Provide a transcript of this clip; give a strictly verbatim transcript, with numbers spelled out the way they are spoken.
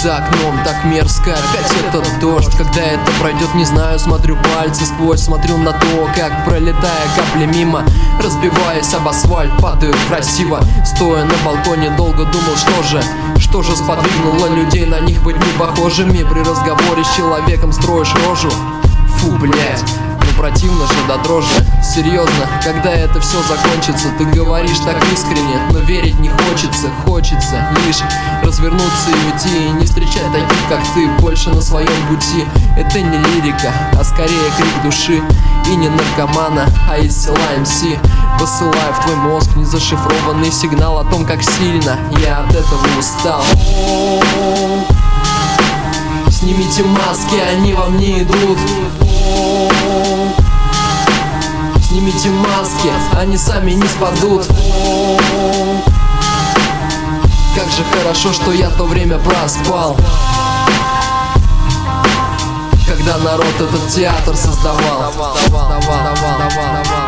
за окном так мерзко, опять этот дождь. Когда это пройдет, не знаю, смотрю пальцы сквозь, смотрю на то, как, пролетая капли мимо, разбиваясь об асфальт, падают красиво. Стоя на балконе, долго думал, что же Что же сподвигнуло людей на них быть не похожими. При разговоре с человеком строишь рожу. Фу, блять, ну противно же до дрожи. Серьезно, когда это все закончится? Ты говоришь так искренне, но верить не хочется. Хочется лишь развернуться и уйти, и не встречать таких, как ты, больше на своем пути. Это не лирика, а скорее крик души. И не наркомана, а из села эм си. Посылаю в твой мозг незашифрованный сигнал о том, как сильно я от этого устал. Снимите маски, они вам не идут. Снимите маски, они сами не спадут. Как же хорошо, что я то время проспал, когда народ этот театр создавал.